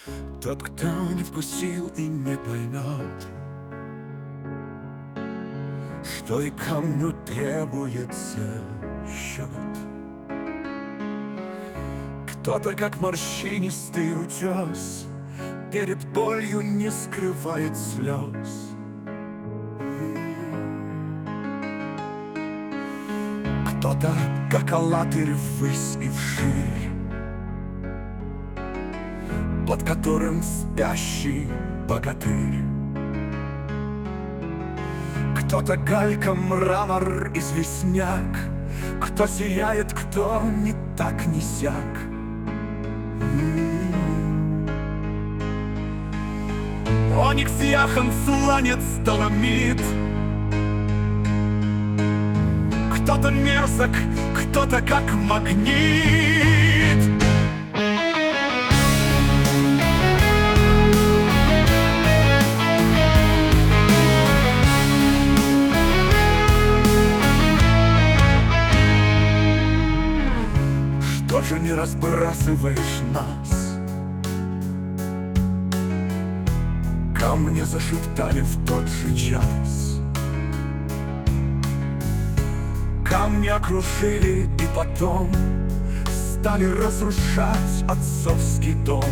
Тот, кто не вкусил и не поймет, что и камню требуется счет. Кто-то, как морщинистый утес, перед болью не скрывает слез. Кто-то, как алатырь ввысь и вширь, под которым спящий богатырь. Кто-то галька, мрамор, известняк, кто сияет, кто не так, не сяк. Оникс, яхонт, сланец, доломит. Кто-то мерзок, кто-то как магнит. Что же не разбрасываешь нас? Камни зашептали в тот же час. Камни окружили и потом стали разрушать отцовский дом.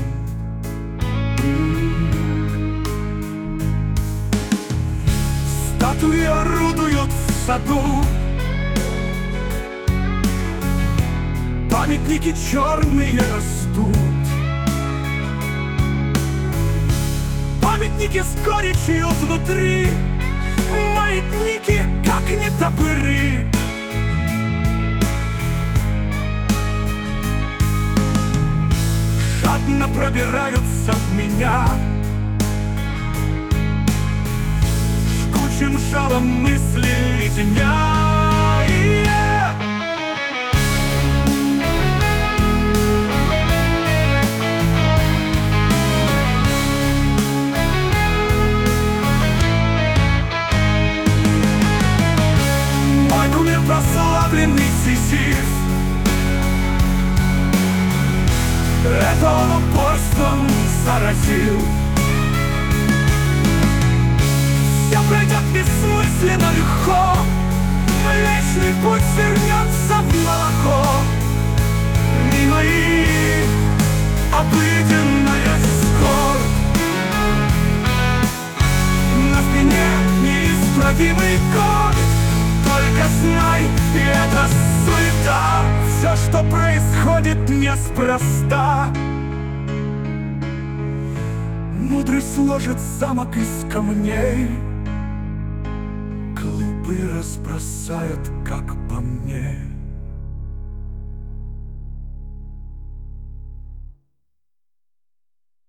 Статуи орудуют в саду, памятники черные растут. Памятники с горечью внутри, маятники, как не топыры. Жадно пробираются в меня, жгучим жалом мысли леденя. Прославленный Сизиф, это он упорством заразил. Все пройдет бессмысленно легко, Млечный путь вернется в молоко. Мимо их обыденная скорбь, на спине неисправимый код. Только знай, и это суета, все, что происходит, неспроста. Мудрый сложит замок из камней, глупый разбросает, как по мне.